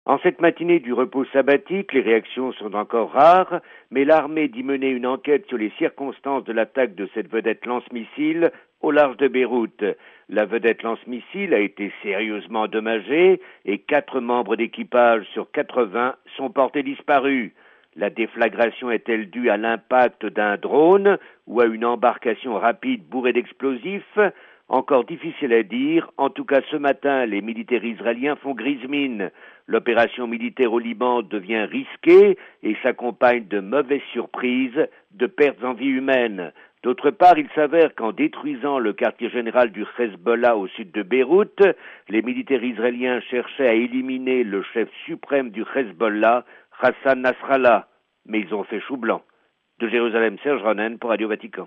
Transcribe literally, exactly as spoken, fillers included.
En cette matinée du repos sabbatique, les réactions sont encore rares, mais l'armée dit mener une enquête sur les circonstances de l'attaque de cette vedette lance-missile au large de Beyrouth. La vedette lance-missile a été sérieusement endommagée et quatre membres d'équipage sur quatre-vingts sont portés disparus. La déflagration est-elle due à l'impact d'un drone ou à une embarcation rapide bourrée d'explosifs ? Encore difficile à dire. En tout cas, ce matin, les militaires israéliens font grise mine. L'opération militaire au Liban devient risquée et s'accompagne de mauvaises surprises, de pertes en vie humaine. D'autre part, il s'avère qu'en détruisant le quartier général du Hezbollah au sud de Beyrouth, les militaires israéliens cherchaient à éliminer le chef suprême du Hezbollah, Hassan Nasrallah. Mais ils ont fait chou blanc. De Jérusalem, Serge Ronen pour Radio Vatican.